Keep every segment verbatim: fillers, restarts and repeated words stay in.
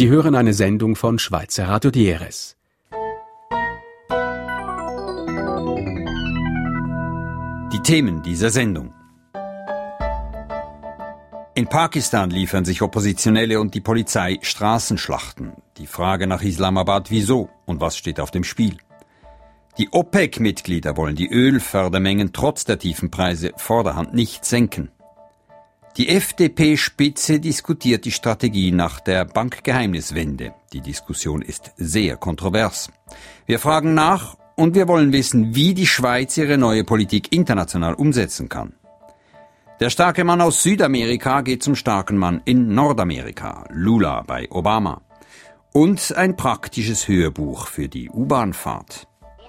Sie hören eine Sendung von Schweizer Radio D R S. Die Themen dieser Sendung. In Pakistan liefern sich Oppositionelle und die Polizei Straßenschlachten. Die Frage nach Islamabad, wieso und was steht auf dem Spiel. Die OPEC-Mitglieder wollen die Ölfördermengen trotz der tiefen Preise vorderhand nicht senken. Die F D P-Spitze diskutiert die Strategie nach der Bankgeheimniswende. Die Diskussion ist sehr kontrovers. Wir fragen nach und wir wollen wissen, wie die Schweiz ihre neue Politik international umsetzen kann. Der starke Mann aus Südamerika geht zum starken Mann in Nordamerika, Lula bei Obama. Und ein praktisches Hörbuch für die U-Bahn-Fahrt.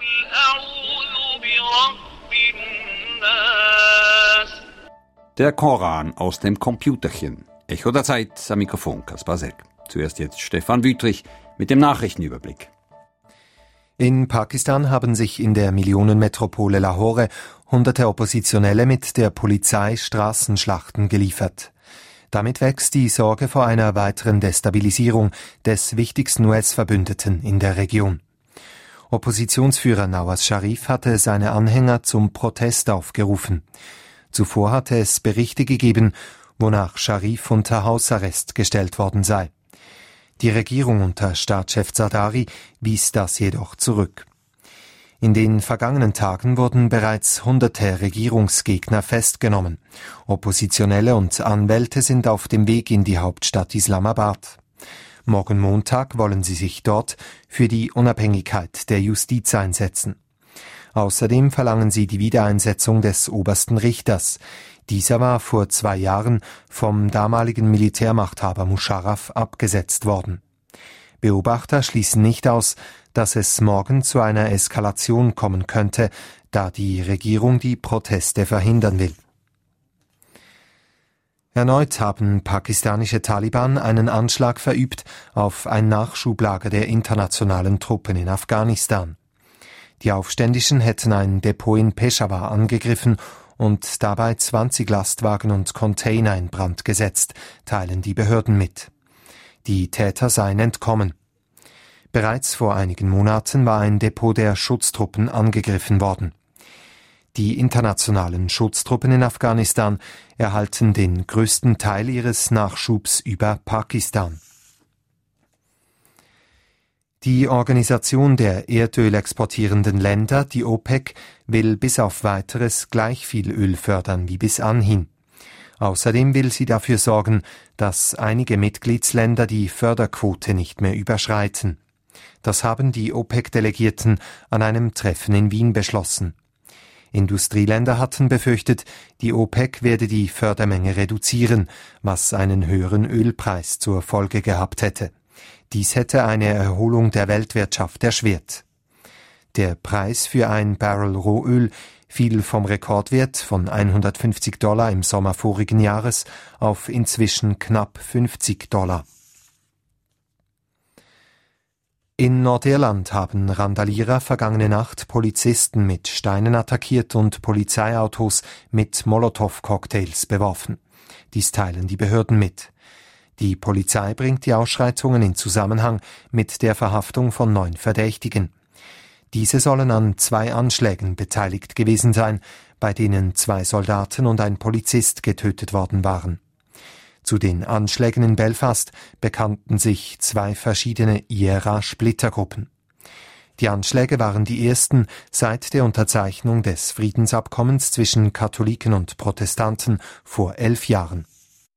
Der Koran aus dem Computerchen. Echo der Zeit am Mikrofon Kaspar Selk. Zuerst jetzt Stefan Wüthrich mit dem Nachrichtenüberblick. In Pakistan haben sich in der Millionenmetropole Lahore hunderte Oppositionelle mit der Polizei Straßenschlachten geliefert. Damit wächst die Sorge vor einer weiteren Destabilisierung des wichtigsten U S-Verbündeten in der Region. Oppositionsführer Nawaz Sharif hatte seine Anhänger zum Protest aufgerufen. Zuvor hatte es Berichte gegeben, wonach Sharif unter Hausarrest gestellt worden sei. Die Regierung unter Staatschef Zardari wies das jedoch zurück. In den vergangenen Tagen wurden bereits hunderte Regierungsgegner festgenommen. Oppositionelle und Anwälte sind auf dem Weg in die Hauptstadt Islamabad. Morgen Montag wollen sie sich dort für die Unabhängigkeit der Justiz einsetzen. Außerdem verlangen sie die Wiedereinsetzung des obersten Richters. Dieser war vor zwei Jahren vom damaligen Militärmachthaber Musharraf abgesetzt worden. Beobachter schließen nicht aus, dass es morgen zu einer Eskalation kommen könnte, da die Regierung die Proteste verhindern will. Erneut haben pakistanische Taliban einen Anschlag verübt auf ein Nachschublager der internationalen Truppen in Afghanistan. Die Aufständischen hätten ein Depot in Peschawar angegriffen und dabei zwanzig Lastwagen und Container in Brand gesetzt, teilen die Behörden mit. Die Täter seien entkommen. Bereits vor einigen Monaten war ein Depot der Schutztruppen angegriffen worden. Die internationalen Schutztruppen in Afghanistan erhalten den größten Teil ihres Nachschubs über Pakistan. Die Organisation der erdölexportierenden Länder, die OPEC, will bis auf Weiteres gleich viel Öl fördern wie bis anhin. Außerdem will sie dafür sorgen, dass einige Mitgliedsländer die Förderquote nicht mehr überschreiten. Das haben die OPEC-Delegierten an einem Treffen in Wien beschlossen. Industrieländer hatten befürchtet, die OPEC werde die Fördermenge reduzieren, was einen höheren Ölpreis zur Folge gehabt hätte. Dies hätte eine Erholung der Weltwirtschaft erschwert. Der Preis für ein Barrel Rohöl fiel vom Rekordwert von hundertfünfzig Dollar im Sommer vorigen Jahres auf inzwischen knapp fünfzig Dollar. In Nordirland haben Randalierer vergangene Nacht Polizisten mit Steinen attackiert und Polizeiautos mit Molotow-Cocktails beworfen. Dies teilen die Behörden mit. Die Polizei bringt die Ausschreitungen in Zusammenhang mit der Verhaftung von neun Verdächtigen. Diese sollen an zwei Anschlägen beteiligt gewesen sein, bei denen zwei Soldaten und ein Polizist getötet worden waren. Zu den Anschlägen in Belfast bekannten sich zwei verschiedene I R A-Splittergruppen. Die Anschläge waren die ersten seit der Unterzeichnung des Friedensabkommens zwischen Katholiken und Protestanten vor elf Jahren.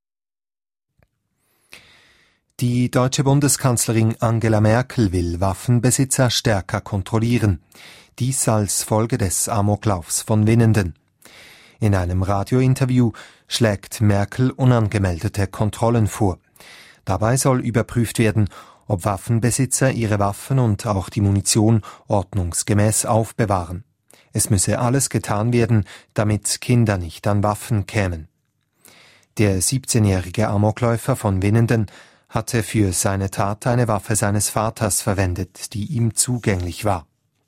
Die deutsche Bundeskanzlerin Angela Merkel will Waffenbesitzer stärker kontrollieren. Dies als Folge des Amoklaufs von Winnenden. In einem Radiointerview schlägt Merkel unangemeldete Kontrollen vor. Dabei soll überprüft werden, ob Waffenbesitzer ihre Waffen und auch die Munition ordnungsgemäß aufbewahren. Es müsse alles getan werden, damit Kinder nicht an Waffen kämen. Der siebzehnjährige Amokläufer von Winnenden hatte für seine Tat eine Waffe seines Vaters verwendet, die ihm zugänglich war.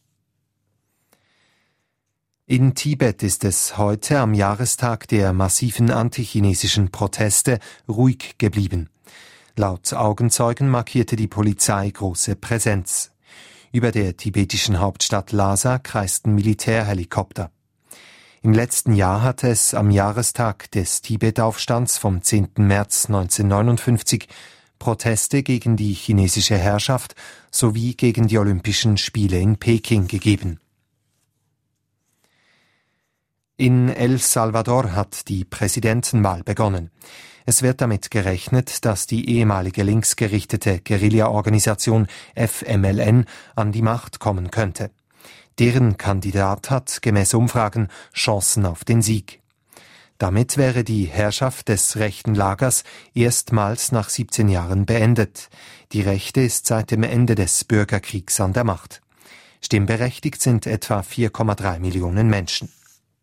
In Tibet ist es heute am Jahrestag der massiven antichinesischen Proteste ruhig geblieben. Laut Augenzeugen markierte die Polizei große Präsenz. Über der tibetischen Hauptstadt Lhasa kreisten Militärhelikopter. Im letzten Jahr hatte es am Jahrestag des Tibet-Aufstands vom zehnten März neunzehnhundertneunundfünfzig Proteste gegen die chinesische Herrschaft sowie gegen die Olympischen Spiele in Peking gegeben. In El Salvador hat die Präsidentenwahl begonnen. Es wird damit gerechnet, dass die ehemalige linksgerichtete Guerilla-Organisation F M L N an die Macht kommen könnte. Deren Kandidat hat gemäß Umfragen Chancen auf den Sieg. Damit wäre die Herrschaft des rechten Lagers erstmals nach siebzehn Jahren beendet. Die Rechte ist seit dem Ende des Bürgerkriegs an der Macht. Stimmberechtigt sind etwa vier Komma drei Millionen Menschen.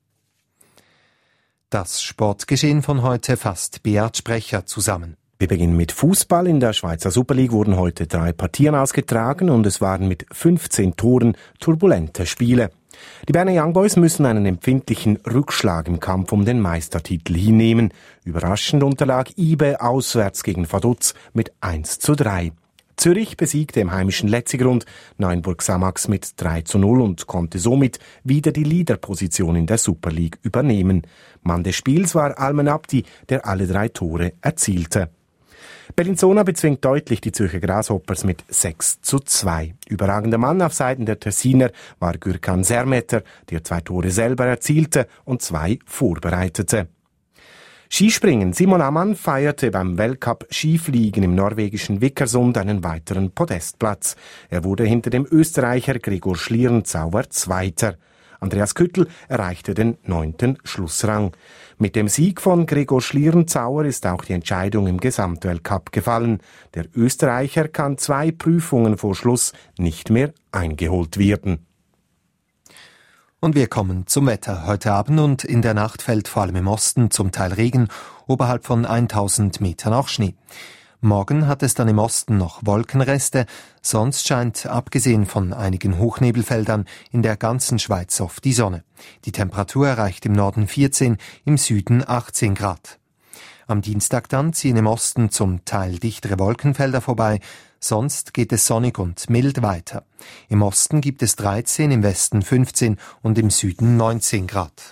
Das Sportgeschehen von heute fasst Beat Sprecher zusammen. Wir beginnen mit Fußball. In der Schweizer Super League wurden heute drei Partien ausgetragen und es waren mit fünfzehn Toren turbulente Spiele. Die Berner Young Boys müssen einen empfindlichen Rückschlag im Kampf um den Meistertitel hinnehmen. Überraschend unterlag I B E auswärts gegen Vaduz mit eins zu drei. Zürich besiegte im heimischen Letzigrund Neuenburg Samax mit drei zu null und konnte somit wieder die Leaderposition in der Super League übernehmen. Mann des Spiels war Almen Abdi, der alle drei Tore erzielte. Bellinzona bezwingt deutlich die Zürcher Grasshoppers mit sechs zu zwei. Überragender Mann auf Seiten der Tessiner war Gürkan Sermeter, der zwei Tore selber erzielte und zwei vorbereitete. Skispringen. Simon Ammann feierte beim Weltcup Skifliegen im norwegischen Vikersund einen weiteren Podestplatz. Er wurde hinter dem Österreicher Gregor Schlierenzauer Zweiter. Andreas Küttel erreichte den neunten Schlussrang. Mit dem Sieg von Gregor Schlierenzauer ist auch die Entscheidung im Gesamtweltcup gefallen. Der Österreicher kann zwei Prüfungen vor Schluss nicht mehr eingeholt werden. Und wir kommen zum Wetter. Heute Abend und in der Nacht fällt vor allem im Osten zum Teil Regen, oberhalb von tausend Metern auch Schnee. Morgen hat es dann im Osten noch Wolkenreste, sonst scheint abgesehen von einigen Hochnebelfeldern in der ganzen Schweiz oft die Sonne. Die Temperatur erreicht im Norden vierzehn, im Süden achtzehn Grad. Am Dienstag dann ziehen im Osten zum Teil dichtere Wolkenfelder vorbei, sonst geht es sonnig und mild weiter. Im Osten gibt es dreizehn, im Westen fünfzehn und im Süden neunzehn Grad.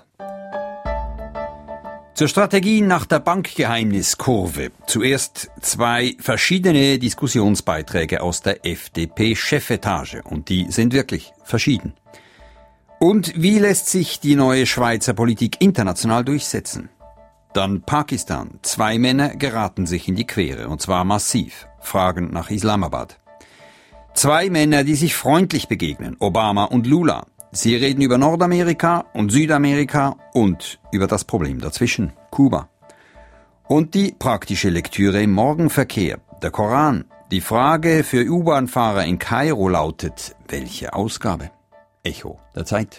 Zur Strategie nach der Bankgeheimniskurve. Zuerst zwei verschiedene Diskussionsbeiträge aus der F D P-Chefetage. Und die sind wirklich verschieden. Und wie lässt sich die neue Schweizer Politik international durchsetzen? Dann Pakistan. Zwei Männer geraten sich in die Quere, und zwar massiv. Fragen nach Islamabad. Zwei Männer, die sich freundlich begegnen, Obama und Lula. Sie reden über Nordamerika und Südamerika und über das Problem dazwischen, Kuba. Und die praktische Lektüre im Morgenverkehr, der Koran. Die Frage für U-Bahn-Fahrer in Kairo lautet, welche Ausgabe? Echo der Zeit.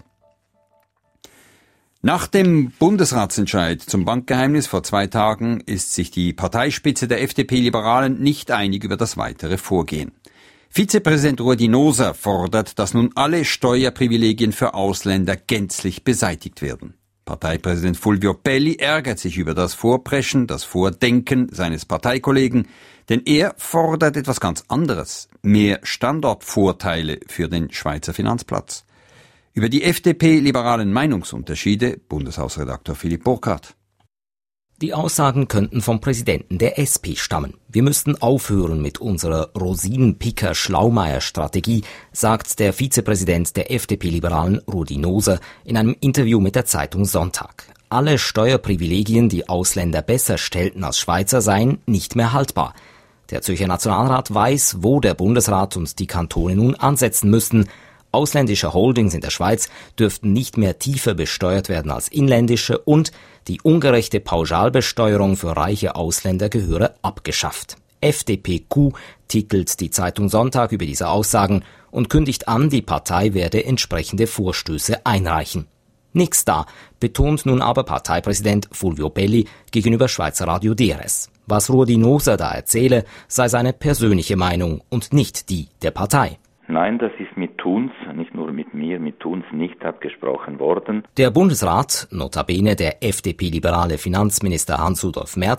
Nach dem Bundesratsentscheid zum Bankgeheimnis vor zwei Tagen ist sich die Parteispitze der F D P-Liberalen nicht einig über das weitere Vorgehen. Vizepräsident Ruedi Noser fordert, dass nun alle Steuerprivilegien für Ausländer gänzlich beseitigt werden. Parteipräsident Fulvio Pelli ärgert sich über das Vorpreschen, das Vordenken seines Parteikollegen, denn er fordert etwas ganz anderes, mehr Standortvorteile für den Schweizer Finanzplatz. Über die F D P-liberalen Meinungsunterschiede, Bundeshausredakteur Philipp Burkhardt. Die Aussagen könnten vom Präsidenten der S P stammen. Wir müssten aufhören mit unserer Rosinenpicker-Schlaumeier-Strategie, sagt der Vizepräsident der F D P-Liberalen Ruedi Noser in einem Interview mit der Zeitung Sonntag. Alle Steuerprivilegien, die Ausländer besser stellten als Schweizer, seien nicht mehr haltbar. Der Zürcher Nationalrat weiß, wo der Bundesrat und die Kantone nun ansetzen müssten. Ausländische Holdings in der Schweiz dürften nicht mehr tiefer besteuert werden als inländische und die ungerechte Pauschalbesteuerung für reiche Ausländer gehöre abgeschafft. F D P Q titelt die Zeitung Sonntag über diese Aussagen und kündigt an, die Partei werde entsprechende Vorstöße einreichen. Nix da, betont nun aber Parteipräsident Fulvio Pelli gegenüber Schweizer Radio D R S. Was Ruedi Noser da erzähle, sei seine persönliche Meinung und nicht die der Partei. Nein, das ist mit Thuns, nicht nur mit mir, mit Thuns nicht abgesprochen worden. Der Bundesrat, notabene der F D P-liberale Finanzminister Hans-Rudolf Merz,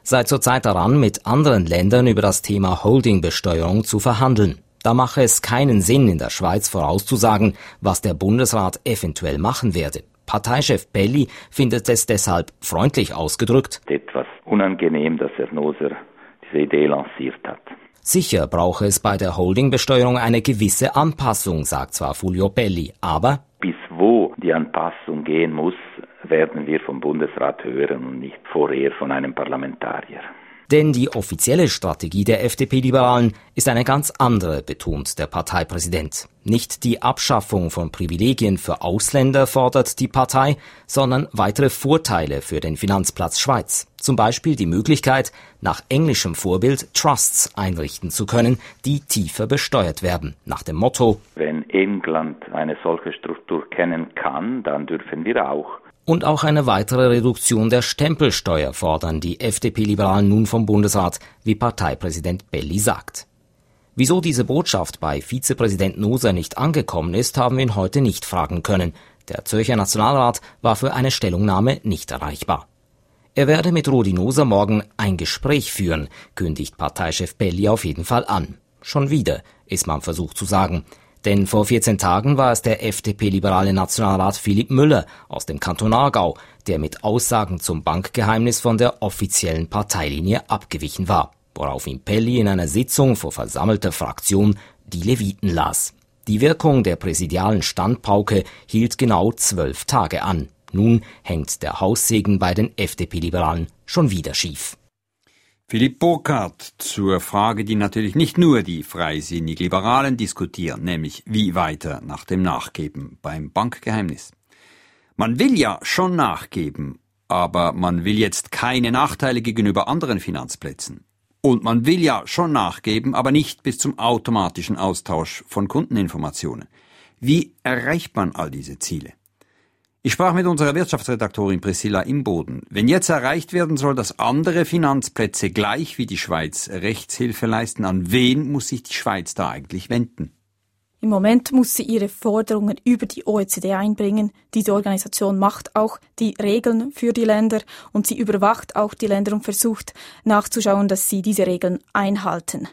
sei zurzeit daran, mit anderen Ländern über das Thema Holdingbesteuerung zu verhandeln. Da mache es keinen Sinn, in der Schweiz vorauszusagen, was der Bundesrat eventuell machen werde. Parteichef Belli findet es deshalb freundlich ausgedrückt etwas unangenehm, dass Herr Noser diese Idee lanciert hat. Sicher brauche es bei der Holdingbesteuerung eine gewisse Anpassung, sagt zwar Fulvio Belli, aber bis wo die Anpassung gehen muss, werden wir vom Bundesrat hören und nicht vorher von einem Parlamentarier. Denn die offizielle Strategie der F D P-Liberalen ist eine ganz andere, betont der Parteipräsident. Nicht die Abschaffung von Privilegien für Ausländer fordert die Partei, sondern weitere Vorteile für den Finanzplatz Schweiz. Zum Beispiel die Möglichkeit, nach englischem Vorbild Trusts einrichten zu können, die tiefer besteuert werden. Nach dem Motto: Wenn England eine solche Struktur kennen kann, dann dürfen wir auch. Und auch eine weitere Reduktion der Stempelsteuer fordern die F D P-Liberalen nun vom Bundesrat, wie Parteipräsident Belli sagt. Wieso diese Botschaft bei Vizepräsident Noser nicht angekommen ist, haben wir ihn heute nicht fragen können. Der Zürcher Nationalrat war für eine Stellungnahme nicht erreichbar. Er werde mit Rudi Noser morgen ein Gespräch führen, kündigt Parteichef Belli auf jeden Fall an. Schon wieder, ist man versucht zu sagen. Denn vor vierzehn Tagen war es der F D P-liberale Nationalrat Philipp Müller aus dem Kanton Aargau, der mit Aussagen zum Bankgeheimnis von der offiziellen Parteilinie abgewichen war, woraufhin Belli in einer Sitzung vor versammelter Fraktion die Leviten las. Die Wirkung der präsidialen Standpauke hielt genau zwölf Tage an. Nun hängt der Haussegen bei den F D P-Liberalen schon wieder schief. Philipp Burkhardt zur Frage, die natürlich nicht nur die freisinnig Liberalen diskutieren, nämlich wie weiter nach dem Nachgeben beim Bankgeheimnis. Man will ja schon nachgeben, aber man will jetzt keine Nachteile gegenüber anderen Finanzplätzen. Und man will ja schon nachgeben, aber nicht bis zum automatischen Austausch von Kundeninformationen. Wie erreicht man all diese Ziele? Ich sprach mit unserer Wirtschaftsredaktorin Priscilla Imboden. Wenn jetzt erreicht werden soll, dass andere Finanzplätze gleich wie die Schweiz Rechtshilfe leisten, an wen muss sich die Schweiz da eigentlich wenden? Im Moment muss sie ihre Forderungen über die O E C D einbringen. Diese Organisation macht auch die Regeln für die Länder und sie überwacht auch die Länder und versucht nachzuschauen, dass sie diese Regeln einhalten.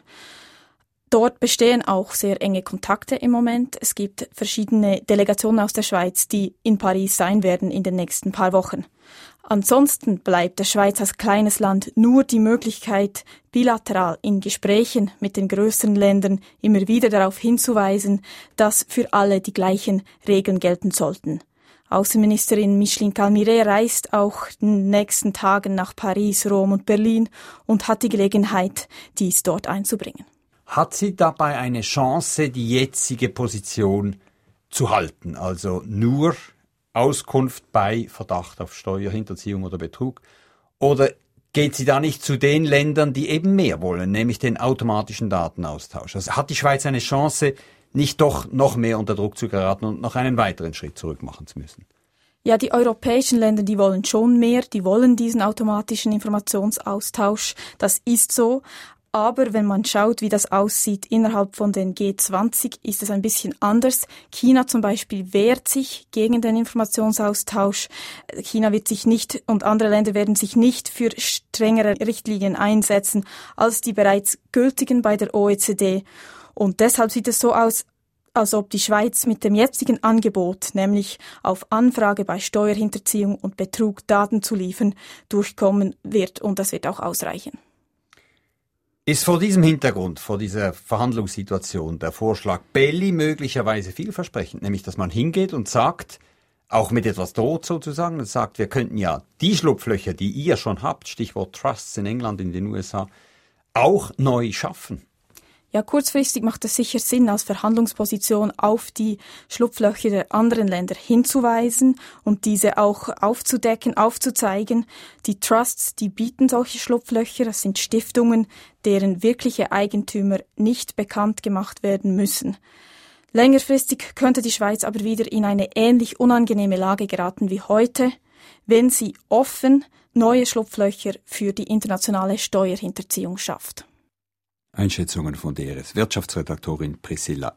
Dort bestehen auch sehr enge Kontakte im Moment. Es gibt verschiedene Delegationen aus der Schweiz, die in Paris sein werden in den nächsten paar Wochen. Ansonsten bleibt der Schweiz als kleines Land nur die Möglichkeit, bilateral in Gesprächen mit den größeren Ländern immer wieder darauf hinzuweisen, dass für alle die gleichen Regeln gelten sollten. Außenministerin Micheline Calmire reist auch in den nächsten Tagen nach Paris, Rom und Berlin und hat die Gelegenheit, dies dort einzubringen. Hat sie dabei eine Chance, die jetzige Position zu halten? Also nur Auskunft bei Verdacht auf Steuerhinterziehung oder Betrug? Oder geht sie da nicht zu den Ländern, die eben mehr wollen, nämlich den automatischen Datenaustausch? Also hat die Schweiz eine Chance, nicht doch noch mehr unter Druck zu geraten und noch einen weiteren Schritt zurück machen zu müssen? Ja, die europäischen Länder, die wollen schon mehr, die wollen diesen automatischen Informationsaustausch. Das ist so. Aber wenn man schaut, wie das aussieht innerhalb von den G zwanzig, ist es ein bisschen anders. China zum Beispiel wehrt sich gegen den Informationsaustausch. China wird sich nicht und andere Länder werden sich nicht für strengere Richtlinien einsetzen als die bereits gültigen bei der O E C D. Und deshalb sieht es so aus, als ob die Schweiz mit dem jetzigen Angebot, nämlich auf Anfrage bei Steuerhinterziehung und Betrug Daten zu liefern, durchkommen wird und das wird auch ausreichen. Ist vor diesem Hintergrund, vor dieser Verhandlungssituation der Vorschlag Belli möglicherweise vielversprechend, nämlich dass man hingeht und sagt, auch mit etwas droht sozusagen, und sagt, wir könnten ja die Schlupflöcher, die ihr schon habt, Stichwort Trusts in England, in den U S A, auch neu schaffen? Ja, kurzfristig macht es sicher Sinn, als Verhandlungsposition auf die Schlupflöcher der anderen Länder hinzuweisen und diese auch aufzudecken, aufzuzeigen. Die Trusts, die bieten solche Schlupflöcher, das sind Stiftungen, deren wirkliche Eigentümer nicht bekannt gemacht werden müssen. Längerfristig könnte die Schweiz aber wieder in eine ähnlich unangenehme Lage geraten wie heute, wenn sie offen neue Schlupflöcher für die internationale Steuerhinterziehung schafft. Einschätzungen von D R S Wirtschaftsredaktorin Priscilla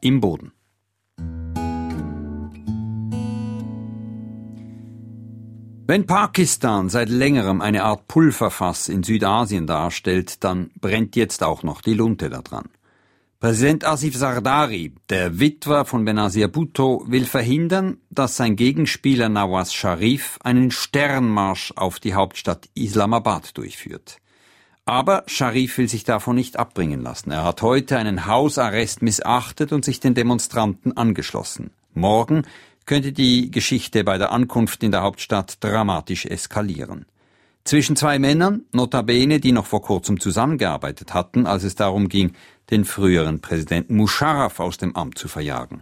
Wenn Pakistan seit längerem eine Art Pulverfass in Südasien darstellt, dann brennt jetzt auch noch die Lunte daran. Präsident Asif Zardari, der Witwer von Benazir Bhutto, will verhindern, dass sein Gegenspieler Nawaz Sharif einen Sternmarsch auf die Hauptstadt Islamabad durchführt. Aber Sharif will sich davon nicht abbringen lassen. Er hat heute einen Hausarrest missachtet und sich den Demonstranten angeschlossen. Morgen könnte die Geschichte bei der Ankunft in der Hauptstadt dramatisch eskalieren. Zwischen zwei Männern, notabene, die noch vor kurzem zusammengearbeitet hatten, als es darum ging, den früheren Präsidenten Musharraf aus dem Amt zu verjagen.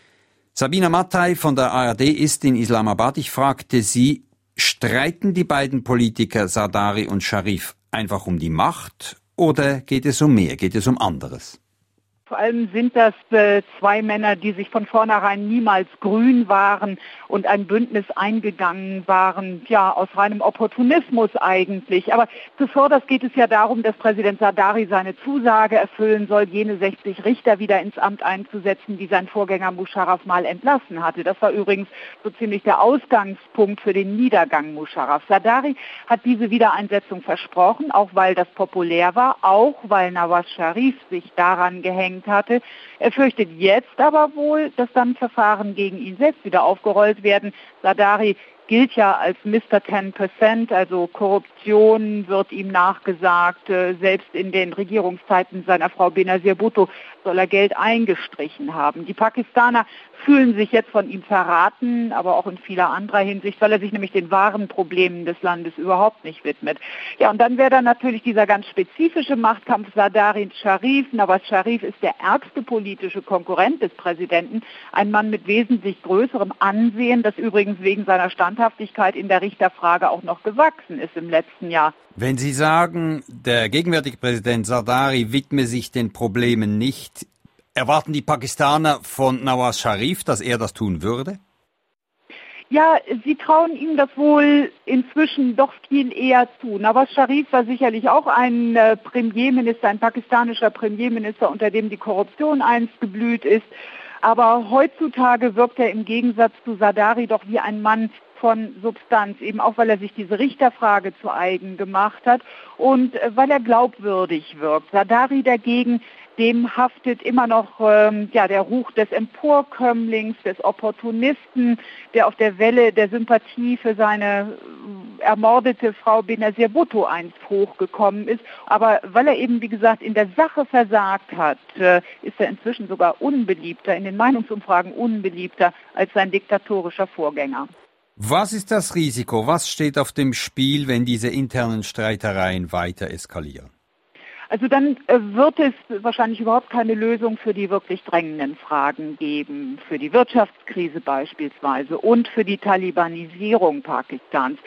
Sabina Mattei von der A R D ist in Islamabad. Ich fragte sie, streiten die beiden Politiker Zardari und Sharif einfach um die Macht oder geht es um mehr, geht es um anderes? Vor allem sind das äh, zwei Männer, die sich von vornherein niemals grün waren und ein Bündnis eingegangen waren, ja, aus reinem Opportunismus eigentlich. Aber zuvörderst geht es ja darum, dass Präsident Zardari seine Zusage erfüllen soll, jene sechzig Richter wieder ins Amt einzusetzen, die sein Vorgänger Musharraf mal entlassen hatte. Das war übrigens so ziemlich der Ausgangspunkt für den Niedergang Musharrafs. Zardari hat diese Wiedereinsetzung versprochen, auch weil das populär war, auch weil Nawaz Sharif sich daran gehängt hatte. Er fürchtet jetzt aber wohl, dass dann Verfahren gegen ihn selbst wieder aufgerollt werden. Zardari gilt ja als Mister zehn Prozent, also Korruption wird ihm nachgesagt. Selbst in den Regierungszeiten seiner Frau Benazir Bhutto soll er Geld eingestrichen haben. Die Pakistaner fühlen sich jetzt von ihm verraten, aber auch in vieler anderer Hinsicht, weil er sich nämlich den wahren Problemen des Landes überhaupt nicht widmet. Ja, und dann wäre dann natürlich dieser ganz spezifische Machtkampf Zardari-Sharif. Nawaz Sharif ist der ärgste politische Konkurrent des Präsidenten, ein Mann mit wesentlich größerem Ansehen, das übrigens wegen seiner Standhaftigkeit in der Richterfrage auch noch gewachsen ist im letzten Jahr. Wenn Sie sagen, der gegenwärtige Präsident Zardari widme sich den Problemen nicht, erwarten die Pakistaner von Nawaz Sharif, dass er das tun würde? Ja, sie trauen ihm das wohl inzwischen doch viel eher zu. Nawaz Sharif war sicherlich auch ein äh, Premierminister, ein pakistanischer Premierminister, unter dem die Korruption einst geblüht ist. Aber heutzutage wirkt er im Gegensatz zu Zardari doch wie ein Mann von Substanz, eben auch weil er sich diese Richterfrage zu eigen gemacht hat und äh, weil er glaubwürdig wirkt. Zardari dagegen, dem haftet immer noch ähm, ja, der Ruch des Emporkömmlings, des Opportunisten, der auf der Welle der Sympathie für seine äh, ermordete Frau Benazir Bhutto einst hochgekommen ist. Aber weil er eben, wie gesagt, in der Sache versagt hat, äh, ist er inzwischen sogar unbeliebter, in den Meinungsumfragen unbeliebter als sein diktatorischer Vorgänger. Was ist das Risiko? Was steht auf dem Spiel, wenn diese internen Streitereien weiter eskalieren? Also dann äh, wird es wahrscheinlich überhaupt keine Lösung für die wirklich drängenden Fragen geben, für die Wirtschaftskrise beispielsweise und für die Talibanisierung Pakistans.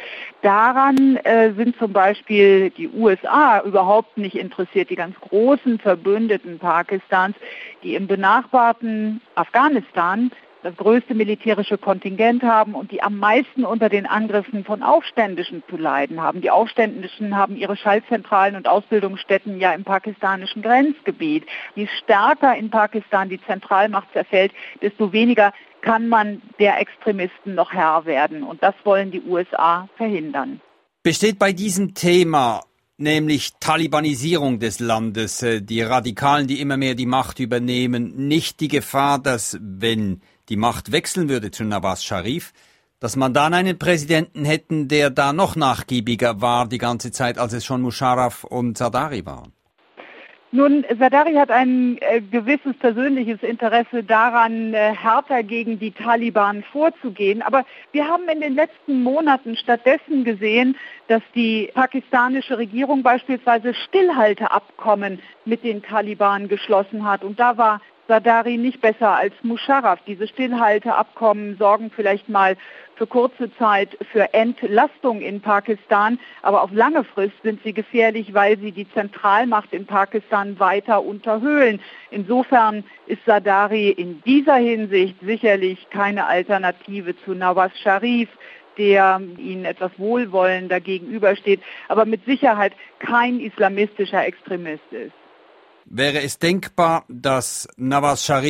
Daran äh, sind zum Beispiel die U S A überhaupt nicht interessiert, die ganz großen Verbündeten Pakistans, die im benachbarten Afghanistan das größte militärische Kontingent haben und die am meisten unter den Angriffen von Aufständischen zu leiden haben. Die Aufständischen haben ihre Schaltzentralen und Ausbildungsstätten ja im pakistanischen Grenzgebiet. Je stärker in Pakistan die Zentralmacht zerfällt, desto weniger kann man der Extremisten noch Herr werden. Und das wollen die U S A verhindern. Besteht bei diesem Thema, nämlich Talibanisierung des Landes, die Radikalen, die immer mehr die Macht übernehmen, nicht die Gefahr, dass, wenn die Macht wechseln würde zu Nawaz Sharif, dass man dann einen Präsidenten hätten, der da noch nachgiebiger war die ganze Zeit, als es schon Musharraf und Zardari waren? Nun, Zardari hat ein äh, gewisses persönliches Interesse daran, äh, härter gegen die Taliban vorzugehen. Aber wir haben in den letzten Monaten stattdessen gesehen, dass die pakistanische Regierung beispielsweise Stillhalteabkommen mit den Taliban geschlossen hat. Und da war Zardari nicht besser als Musharraf. Diese Stillhalteabkommen sorgen vielleicht mal für kurze Zeit für Entlastung in Pakistan, aber auf lange Frist sind sie gefährlich, weil sie die Zentralmacht in Pakistan weiter unterhöhlen. Insofern ist Zardari in dieser Hinsicht sicherlich keine Alternative zu Nawaz Sharif, der ihnen etwas wohlwollender gegenübersteht, aber mit Sicherheit kein islamistischer Extremist ist. Wäre es denkbar, dass Nawaz Sharif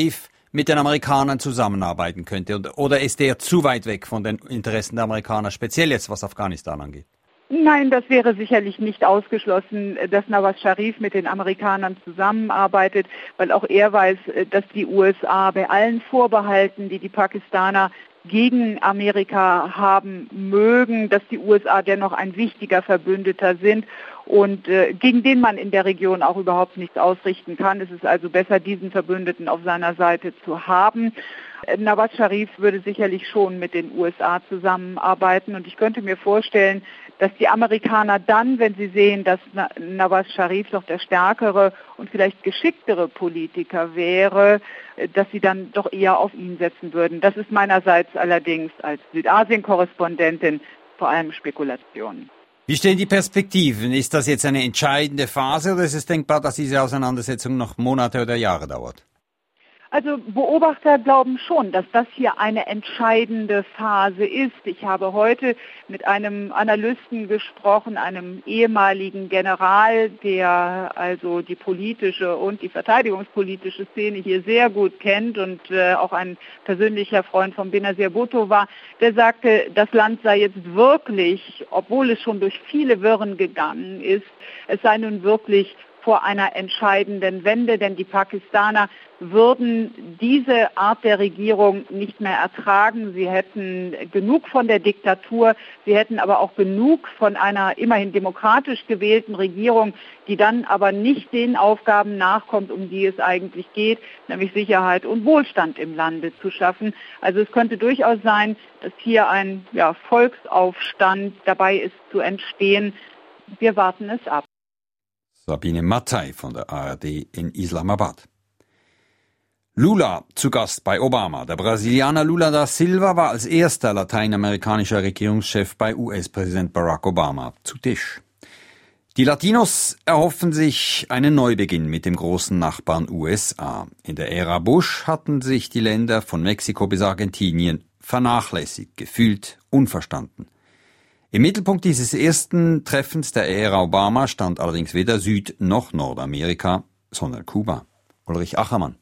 mit den Amerikanern zusammenarbeiten könnte? Oder ist er zu weit weg von den Interessen der Amerikaner, speziell jetzt was Afghanistan angeht? Nein, das wäre sicherlich nicht ausgeschlossen, dass Nawaz Sharif mit den Amerikanern zusammenarbeitet, weil auch er weiß, dass die U S A bei allen Vorbehalten, die die Pakistaner gegen Amerika haben mögen, dass die U S A dennoch ein wichtiger Verbündeter sind und äh, gegen den man in der Region auch überhaupt nichts ausrichten kann. Es ist also besser, diesen Verbündeten auf seiner Seite zu haben. Nawaz Sharif würde sicherlich schon mit den U S A zusammenarbeiten und ich könnte mir vorstellen, dass die Amerikaner dann, wenn sie sehen, dass Nawaz Sharif doch der stärkere und vielleicht geschicktere Politiker wäre, dass sie dann doch eher auf ihn setzen würden. Das ist meinerseits allerdings als Südasien-Korrespondentin vor allem Spekulation. Wie stehen die Perspektiven? Ist das jetzt eine entscheidende Phase oder ist es denkbar, dass diese Auseinandersetzung noch Monate oder Jahre dauert? Also Beobachter glauben schon, dass das hier eine entscheidende Phase ist. Ich habe heute mit einem Analysten gesprochen, einem ehemaligen General, der also die politische und die verteidigungspolitische Szene hier sehr gut kennt und äh, auch ein persönlicher Freund von Benazir Bhutto war. Der sagte, das Land sei jetzt wirklich, obwohl es schon durch viele Wirren gegangen ist, es sei nun wirklich vor einer entscheidenden Wende, denn die Pakistaner würden diese Art der Regierung nicht mehr ertragen. Sie hätten genug von der Diktatur, sie hätten aber auch genug von einer immerhin demokratisch gewählten Regierung, die dann aber nicht den Aufgaben nachkommt, um die es eigentlich geht, nämlich Sicherheit und Wohlstand im Lande zu schaffen. Also es könnte durchaus sein, dass hier ein ja, Volksaufstand dabei ist zu entstehen. Wir warten es ab. Sabine Mattei von der A R D in Islamabad. Lula zu Gast bei Obama. Der Brasilianer Lula da Silva war als erster lateinamerikanischer Regierungschef bei U S-Präsident Barack Obama zu Tisch. Die Latinos erhoffen sich einen Neubeginn mit dem großen Nachbarn U S A. In der Ära Bush hatten sich die Länder von Mexiko bis Argentinien vernachlässigt, gefühlt unverstanden. Im Mittelpunkt dieses ersten Treffens der Ära Obama stand allerdings weder Süd- noch Nordamerika, sondern Kuba. Ulrich Achermann.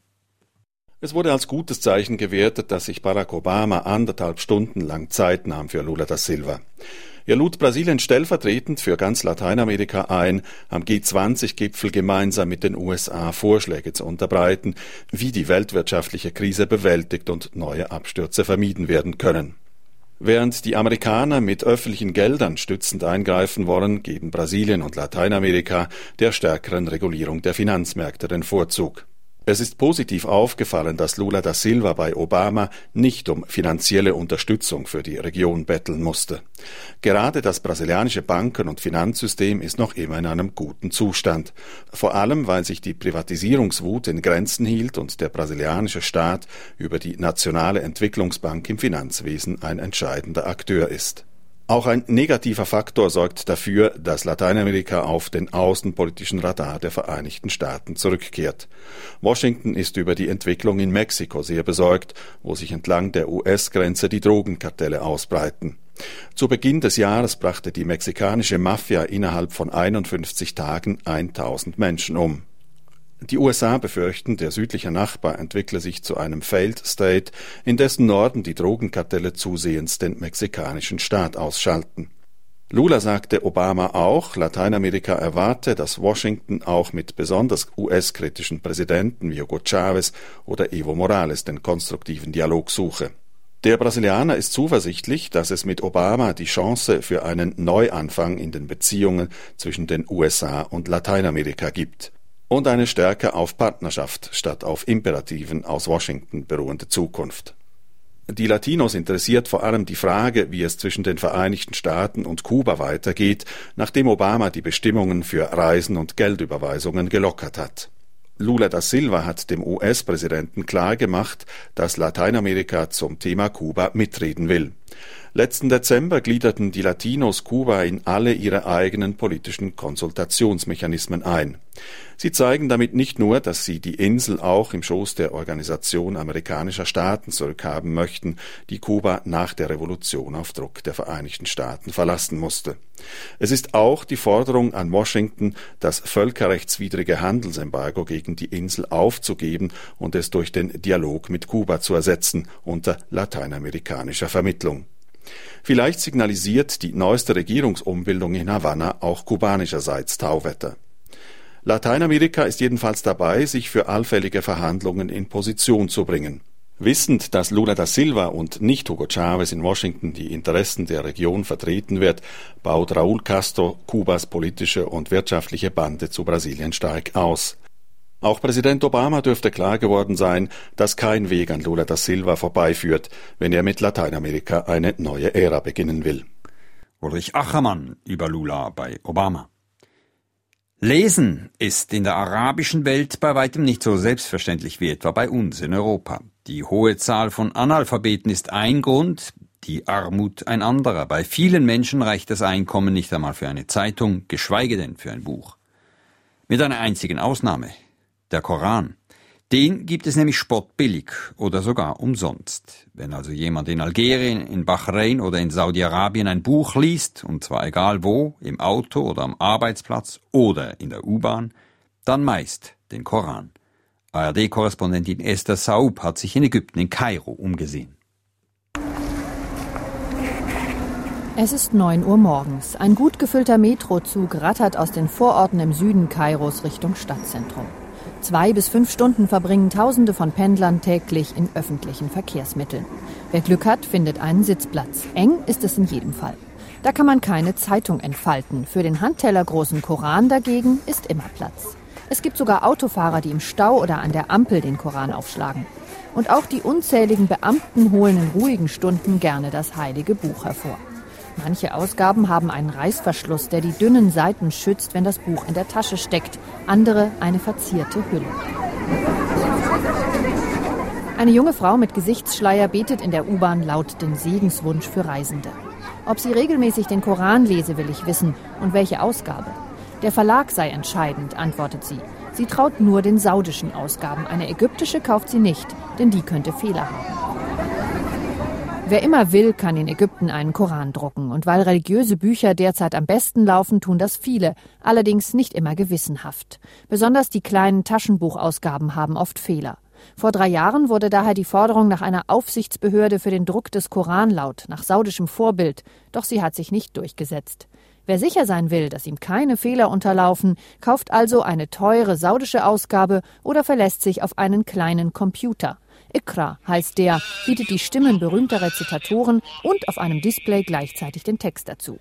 Es wurde als gutes Zeichen gewertet, dass sich Barack Obama anderthalb Stunden lang Zeit nahm für Lula da Silva. Er lud Brasilien stellvertretend für ganz Lateinamerika ein, am G zwanzig Gipfel gemeinsam mit den U S A Vorschläge zu unterbreiten, wie die weltwirtschaftliche Krise bewältigt und neue Abstürze vermieden werden können. Während die Amerikaner mit öffentlichen Geldern stützend eingreifen wollen, geben Brasilien und Lateinamerika der stärkeren Regulierung der Finanzmärkte den Vorzug. Es ist positiv aufgefallen, dass Lula da Silva bei Obama nicht um finanzielle Unterstützung für die Region betteln musste. Gerade das brasilianische Banken- und Finanzsystem ist noch immer in einem guten Zustand. Vor allem, weil sich die Privatisierungswut in Grenzen hielt und der brasilianische Staat über die Nationale Entwicklungsbank im Finanzwesen ein entscheidender Akteur ist. Auch ein negativer Faktor sorgt dafür, dass Lateinamerika auf den außenpolitischen Radar der Vereinigten Staaten zurückkehrt. Washington ist über die Entwicklung in Mexiko sehr besorgt, wo sich entlang der U S-Grenze die Drogenkartelle ausbreiten. Zu Beginn des Jahres brachte die mexikanische Mafia innerhalb von einundfünfzig Tagen tausend Menschen um. Die U S A befürchten, der südliche Nachbar entwickle sich zu einem Failed State, in dessen Norden die Drogenkartelle zusehends den mexikanischen Staat ausschalten. Lula sagte Obama auch, Lateinamerika erwarte, dass Washington auch mit besonders U S-kritischen Präsidenten wie Hugo Chávez oder Evo Morales den konstruktiven Dialog suche. Der Brasilianer ist zuversichtlich, dass es mit Obama die Chance für einen Neuanfang in den Beziehungen zwischen den U S A und Lateinamerika gibt. Und eine stärker auf Partnerschaft statt auf Imperativen aus Washington beruhende Zukunft. Die Latinos interessiert vor allem die Frage, wie es zwischen den Vereinigten Staaten und Kuba weitergeht, nachdem Obama die Bestimmungen für Reisen und Geldüberweisungen gelockert hat. Lula da Silva hat dem U S-Präsidenten klargemacht, dass Lateinamerika zum Thema Kuba mitreden will. Letzten Dezember gliederten die Latinos Kuba in alle ihre eigenen politischen Konsultationsmechanismen ein. Sie zeigen damit nicht nur, dass sie die Insel auch im Schoß der Organisation amerikanischer Staaten zurückhaben möchten, die Kuba nach der Revolution auf Druck der Vereinigten Staaten verlassen musste. Es ist auch die Forderung an Washington, das völkerrechtswidrige Handelsembargo gegen die Insel aufzugeben und es durch den Dialog mit Kuba zu ersetzen unter lateinamerikanischer Vermittlung. Vielleicht signalisiert die neueste Regierungsumbildung in Havanna auch kubanischerseits Tauwetter. Lateinamerika ist jedenfalls dabei, sich für allfällige Verhandlungen in Position zu bringen. Wissend, dass Lula da Silva und nicht Hugo Chavez in Washington die Interessen der Region vertreten wird, baut Raúl Castro Kubas politische und wirtschaftliche Bande zu Brasilien stark aus. Auch Präsident Obama dürfte klar geworden sein, dass kein Weg an Lula da Silva vorbeiführt, wenn er mit Lateinamerika eine neue Ära beginnen will. Ulrich Achermann über Lula bei Obama. Lesen ist in der arabischen Welt bei weitem nicht so selbstverständlich wie etwa bei uns in Europa. Die hohe Zahl von Analphabeten ist ein Grund, die Armut ein anderer. Bei vielen Menschen reicht das Einkommen nicht einmal für eine Zeitung, geschweige denn für ein Buch. Mit einer einzigen Ausnahme: der Koran. Den gibt es nämlich spottbillig oder sogar umsonst. Wenn also jemand in Algerien, in Bahrain oder in Saudi-Arabien ein Buch liest, und zwar egal wo, im Auto oder am Arbeitsplatz oder in der U-Bahn, dann meist den Koran. A R D-Korrespondentin Esther Saub hat sich in Ägypten, in Kairo, umgesehen. Es ist neun Uhr morgens. Ein gut gefüllter Metrozug rattert aus den Vororten im Süden Kairos Richtung Stadtzentrum. Zwei bis fünf Stunden verbringen Tausende von Pendlern täglich in öffentlichen Verkehrsmitteln. Wer Glück hat, findet einen Sitzplatz. Eng ist es in jedem Fall. Da kann man keine Zeitung entfalten. Für den handtellergroßen Koran dagegen ist immer Platz. Es gibt sogar Autofahrer, die im Stau oder an der Ampel den Koran aufschlagen. Und auch die unzähligen Beamten holen in ruhigen Stunden gerne das heilige Buch hervor. Manche Ausgaben haben einen Reißverschluss, der die dünnen Seiten schützt, wenn das Buch in der Tasche steckt. Andere eine verzierte Hülle. Eine junge Frau mit Gesichtsschleier betet in der U-Bahn laut den Segenswunsch für Reisende. Ob sie regelmäßig den Koran lese, will ich wissen. Und welche Ausgabe? Der Verlag sei entscheidend, antwortet sie. Sie traut nur den saudischen Ausgaben. Eine ägyptische kauft sie nicht, denn die könnte Fehler haben. Wer immer will, kann in Ägypten einen Koran drucken. Und weil religiöse Bücher derzeit am besten laufen, tun das viele, allerdings nicht immer gewissenhaft. Besonders die kleinen Taschenbuchausgaben haben oft Fehler. Vor drei Jahren wurde daher die Forderung nach einer Aufsichtsbehörde für den Druck des Koran laut, nach saudischem Vorbild. Doch sie hat sich nicht durchgesetzt. Wer sicher sein will, dass ihm keine Fehler unterlaufen, kauft also eine teure saudische Ausgabe oder verlässt sich auf einen kleinen Computer. Iqra heißt der, bietet die Stimmen berühmter Rezitatoren und auf einem Display gleichzeitig den Text dazu.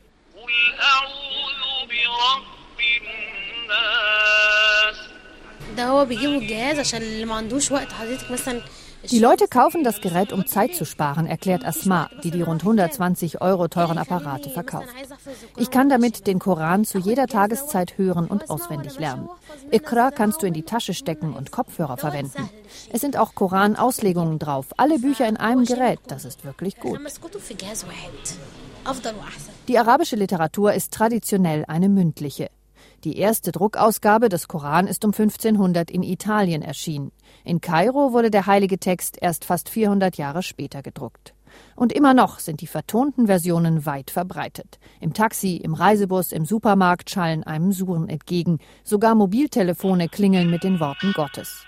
Die Leute kaufen das Gerät, um Zeit zu sparen, erklärt Asma, die die rund hundertzwanzig Euro teuren Apparate verkauft. Ich kann damit den Koran zu jeder Tageszeit hören und auswendig lernen. Iqra kannst du in die Tasche stecken und Kopfhörer verwenden. Es sind auch Koran-Auslegungen drauf, alle Bücher in einem Gerät, das ist wirklich gut. Die arabische Literatur ist traditionell eine mündliche. Die erste Druckausgabe des Koran ist um fünfzehnhundert in Italien erschienen. In Kairo wurde der heilige Text erst fast vierhundert Jahre später gedruckt. Und immer noch sind die vertonten Versionen weit verbreitet. Im Taxi, im Reisebus, im Supermarkt schallen einem Suren entgegen. Sogar Mobiltelefone klingeln mit den Worten Gottes.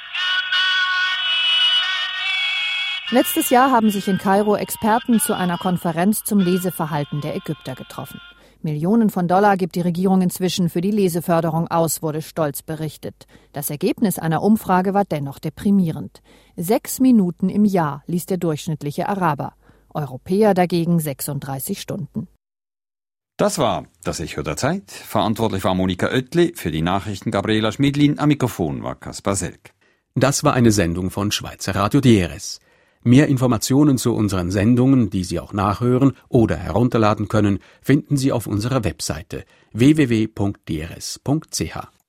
Letztes Jahr haben sich in Kairo Experten zu einer Konferenz zum Leseverhalten der Ägypter getroffen. Millionen von Dollar gibt die Regierung inzwischen für die Leseförderung aus, wurde stolz berichtet. Das Ergebnis einer Umfrage war dennoch deprimierend. Sechs Minuten im Jahr liest der durchschnittliche Araber. Europäer dagegen sechsunddreißig Stunden. Das war das Echo der Zeit. Verantwortlich war Monika Oetli, für die Nachrichten Gabriela Schmidlin, am Mikrofon war Kaspar Selk. Das war eine Sendung von Schweizer Radio D R S. Mehr Informationen zu unseren Sendungen, die Sie auch nachhören oder herunterladen können, finden Sie auf unserer Webseite w w w punkt d r s punkt c h.